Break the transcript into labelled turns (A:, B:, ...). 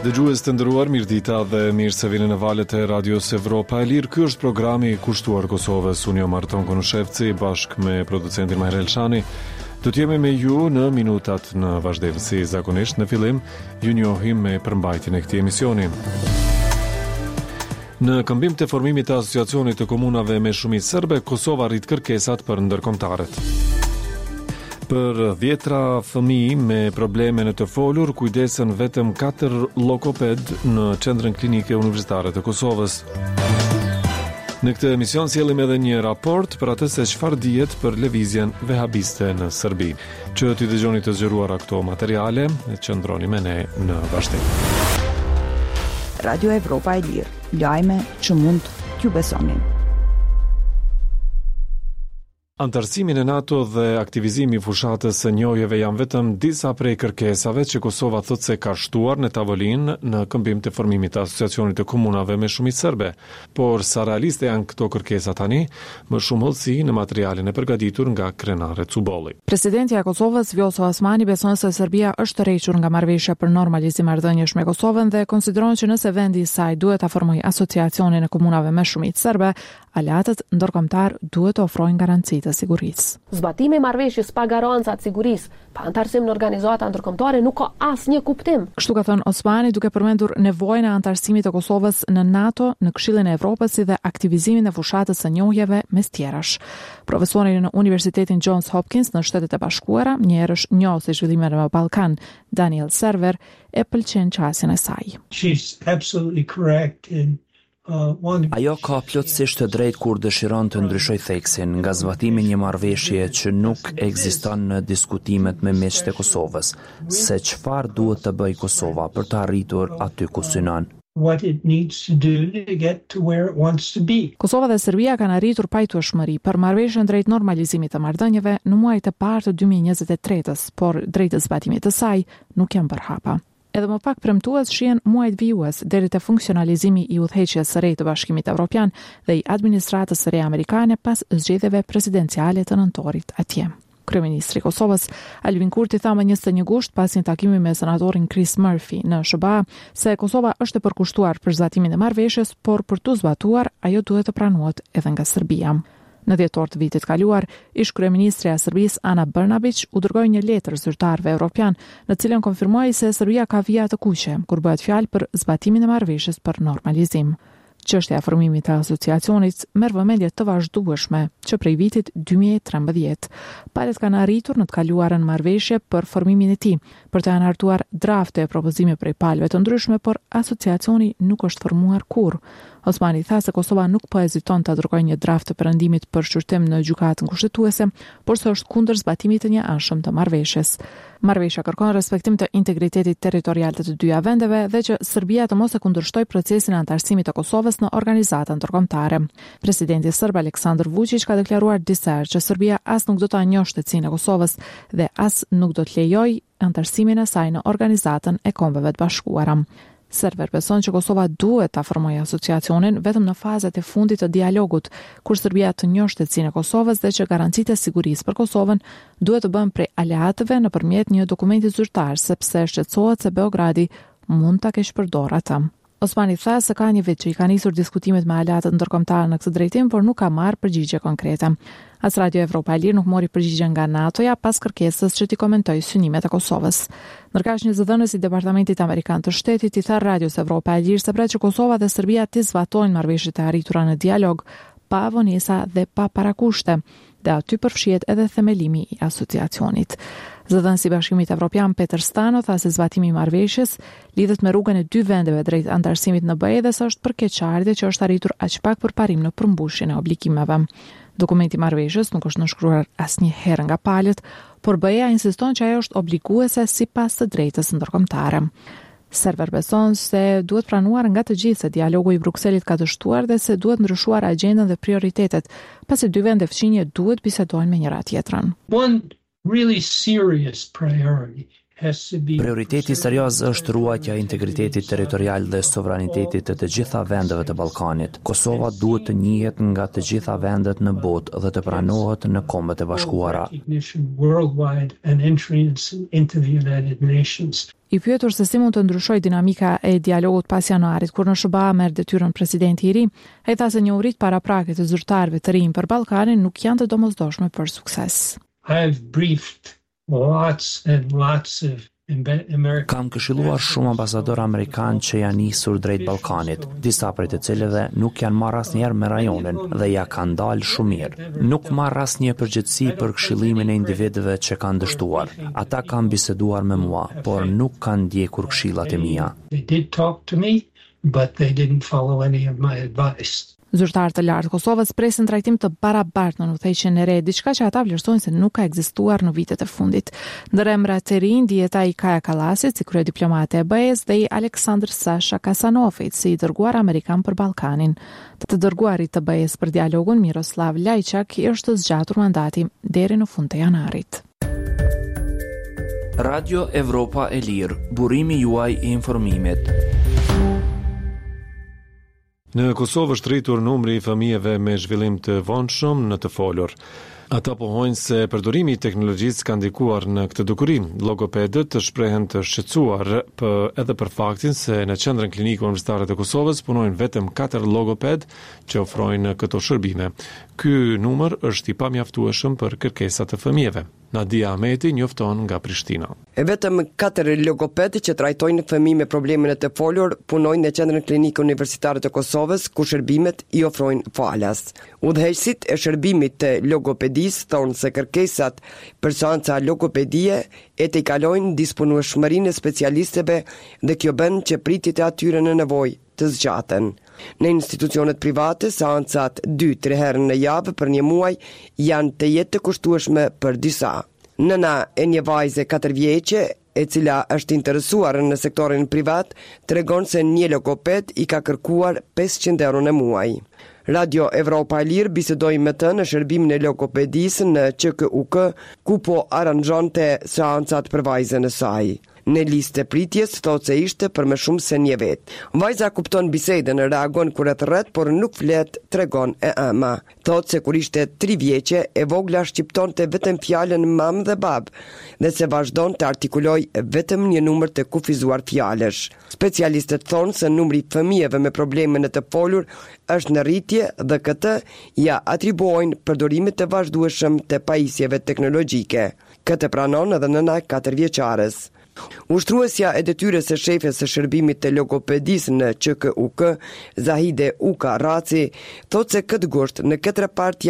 A: Dëgjues të nderuar, mirëdita dhe mirë se vini në valët e Radios Evropa e Lirë. Ky është programi i kushtuar Kosovës. Unë jam Marton Konushevci bashkë me producentin Mahir Elshani. Do të jemi me ju në minutat në vazhdim. Si zakonisht në fillim, ju njohim me përmbajtjen e këtij emisioni. Në këmbim të formimit të Asociacionit të Komunave me Shumicë Serbe, Kosova rrit kërkesat për ndërkombëtarët. Për 10 fëmijë me probleme në të folur, kujdesen vetëm 4 lokoped në Qendrën Klinike Universitare të Kosovës. Në këtë emision sjellim edhe një raport për atë se çfarë dihet për lëvizjen vehabiste në Serbi. Që t'i dëgjoni të zgjeruara këto materiale, qëndroni me ne në vazhdim.
B: Radio Evropa e Lirë, lajme që mund t'ju besonin.
A: Antarësimin e NATO dhe aktivizimi i fushatës së njojeve janë vetëm disa prej kërkesave që Kosova thotë se ka shtuar në tavolinë në këmbim të formimit të Asociacionit të Komunave me Shumicë Serbe. Por sa realiste janë këto kërkesa tani, më shumë hollësi në materialin e përgatitur nga Krenare Cubolli.
C: Presidenti i Kosovës Vjosa Osmani beson se Serbia është tërhequr nga marrëveshja për normalizim marrëdhëniesh me Kosovën dhe konsideron që nëse vendi i saj duhet ta formojë Asociacionin e Komunave me Shumicë Serbe, aleatët ndërkombëtar duhet të ofrojnë garanci të sigurisë.
D: Zbatimi i marrëveshjes pa garanca të sigurisë, pa antarësim në organizata ndërkombëtare nuk ka asnjë kuptim.
C: Kështu ka thënë Osmani, duke përmendur nevojën e antarësimit të Kosovës në NATO, në Këshillin e Evropës si dhe aktivizimin e fushatës së njohjeve mes tjerash. Profesori në Universitetin Johns Hopkins në Shtetet e Bashkuara, një herësh njohës i zhvillimeve në Ballkan, Daniel Server, e pëlqen qasjen e saj.
E: She's absolutely correct in
F: Ajo ka plotësisht të drejtë kur dëshiron të ndryshoj theksin nga zbatimi një marrëveshje që nuk ekziston në diskutimet me miqtë e Kosovës, se çfarë duhet të bëjë Kosova për të arritur aty ku synon.
E: What it needs to do to get to where it wants to be.
C: Kosova dhe Serbia kanë arritur pajtueshmëri për marrëveshjen drejt normalizimit të marrëdhënieve në muajt e parë të 2023-s, por drejt zbatimit të saj nuk janë bërë hapa. Edhe më pak premtues shihen muajt vijues deri te funksionalizimi i udhëheqjes së re të Bashkimit Evropian dhe i administratës së re amerikane pas zgjedhjeve presidenciale të nëntorit atje. Kryeministri i Kosovës Albin Kurti tha më 21 gusht pas një takimi me senatorin Chris Murphy në SBA se Kosova është e përkushtuar për zbatimin e marrëveshjes, por për tu zbatuar ajo duhet të pranohet edhe nga Serbia. Në dhjetor të vitit kaluar, ish kryeministrja e Serbisë Ana Brnabić u dërgoi një letër zyrtarëve evropian, në cilën konfirmoi se Serbia ka vija të kuqe kur bëhet fjalë për zbatimin e marrëveshjes për normalizim. Çështja e formimit të asociacionit merr vëmendje të vazhdueshme që prej vitit 2013. Palët kanë arritur në të kaluarën marrëveshje për formimin e tij, për të anartuar drafte e propozime prej palëve të ndryshme, por asociacioni nuk është formuar kurrë. Osmani tha se Kosova nuk po heziton të dërgojë një draft të perëndimit për shqyrtim në gjykatën kushtetuese, por se është kundër zbatimit të njëanshëm të marrëveshjes. Marrëveshja kërkon respektim të integritetit territorial të të dyja vendeve dhe që Serbia të mos e kundërshtojë procesin e antarësimit të Kosovës në organizata ndërkombëtare. Presidenti serb Aleksandar Vučić ka deklaruar disa herë që Serbia as nuk do ta njohë shtetësinë e Kosovës dhe as nuk do të lejojë antarësimin e saj në Organizatën e Kombeve të Bashkuara. Server beson që Kosova duhet ta formojë asociacionin vetëm në fazat e fundit të dialogut, kur Serbia të njohë shtetësinë e Kosovës dhe që garancitë e sigurisë për Kosovën duhet të bëhen prej aleatëve nëpërmjet një dokumenti zyrtar, sepse shqetësohet se Beogradi mund ta keq përdorë atë. Osmani tha se ka një vit që i ka nisur diskutimet me aleatët ndërkombëtar në këtë drejtim, por nuk ka marrë përgjigje konkrete. As Radio Evropa e Lirë nuk mori përgjigje nga NATO-ja pas kërkesës që t'i komentoj synimet e Kosovës. Ndërkaq një zëdhënës i Departamentit Amerikan të Shtetit i tha Radios Evropa e Lirë se pret që Kosova dhe Serbia t'i zbatojnë marrëveshjet e arritura në dialog, pa vonesa dhe pa parakushte, dhe aty përfshihet edhe themelimi i asociacionit. Zëdhënësi i Bashkimit Evropian Peter Stano tha se zbatimi i marrëveshjes lidhet me rrugën e dy vendeve drejt antarësimit në BE dhe se është për keqardhje që është arritur aq pak për parim në përmbushjen e obligimeve. Dokumenti i marrëveshjes nuk është nënshkruar asnjëherë nga palët, por BE-ja insiston që ajo është obliguese sipas të drejtës ndërkombëtare. Server beson se duhet pranuar nga të gjithë se dialogu i Brukselit ka dështuar dhe se duhet ndryshuar agjendën dhe prioritetet, pasi dy vende fqinje duhet bisedojnë me njëra tjetrën.
E: One really serious priority
F: Prioriteti serioz është ruajtja e integritetit territorial dhe sovranitetit të gjitha vendeve të Ballkanit. Kosova duhet të njihet nga të gjitha vendet në botë dhe të pranohet në Kombet e Bashkuara.
C: I pyetur se si mund të ndryshoj dinamika e dialogut pas janarit, kur në SBA merr detyrën presidenti i ri, ai tha se njohuritë paraprake të zyrtarëve të rinj për Ballkanin nuk janë të domosdoshme për sukses.
F: Kam këshilluar shumë ambasador amerikan që janë nisur drejt Ballkanit, disa prej të cilëve nuk janë marrë asnjëherë me rajonin dhe ja kanë dalë shumë mirë. Nuk marr asnjë përgjegjësi për këshillimin e individëve që kanë dështuar. Ata kanë biseduar me mua, por nuk kanë ndjekur këshillat e mia.
C: Zyrtarët e lartë Kosovës presin trajtim të barabartë në udhëheqjen e re, diçka që ata vlerësojnë se nuk ka ekzistuar në vitet e fundit. Ndër emrat e rinj dihet ai Kaja Kallasit si kryediplomate e BE-s dhe i Aleksandr Sasha Kasanovit si i dërguar amerikan për Ballkanin. Të dërguarit të BE-s për dialogun Miroslav Lajçak i është zgjatur mandati deri në fund të janarit.
F: Radio Evropa e Lirë, burimi juaj i informimit.
A: Në Kosovë është rritur numri i fëmijëve me zhvillim të vonshëm në të folur. Ata pohojnë se përdorimi i teknologjisë ka ndikuar në këtë dukuri. Logopedët shprehen të shqetësuar edhe për faktin se në Qendrën Klinike Universitare të Kosovës punojnë vetëm 4 logoped që ofrojnë këto shërbime. Ky numër është i pamjaftueshëm për kërkesat e fëmijëve. Nadia Ahmeti njofton nga Prishtina.
G: Vetëm 4 logoped që trajtojnë fëmijë me probleme të folur punojnë në Qendrën Klinike Universitare të Kosovës, ku shërbimet i ofrojnë falas. Udhëheqësit e shërbimit të logopedisë thonë se kërkesat për seanca logopedie e të kalojnë disponueshmërinë e specialistëve dhe kjo bën që pritjet e atyre në nevojë të zgjaten. Në institucionet private, seancat 2-3 herë në javë për një muaj janë të jetë të kushtueshme për disa. Nëna e një vajze 4 vjeçe, e cila është interesuar në sektorin privat, tregon se një logoped i ka kërkuar 500 euro në muaj. Radio Evropa e Lirë bisedoi me të në shërbimin e logopedisë në QKUK, ku po aranxonte seancat për vajzën e saj. Në listë e pritjes thotë se ishte për më shumë se një vit. Vajza kupton bisedën, reagon kur e thret, por nuk flet, tregon e ama. Thotë se kur ishte 3 vjeçe, e vogla shqiptonte vetëm fjalën mam dhe bab, dhe se vazhdon të artikuloj vetëm një numër të kufizuar fjalësh. Specialistët thonë se numri i fëmijëve me probleme në të folur është në rritje dhe këtë ja atribuojnë përdorimit të vazhdueshëm të pajisjeve teknologjike. Këtë pranon edhe nëna 4 vjeçares. Ushtruesja e detyrës së shefes së shërbimit të logopedisë në QKUK, Zahide Uka Raci, thotë se këtë gusht në këtë repartje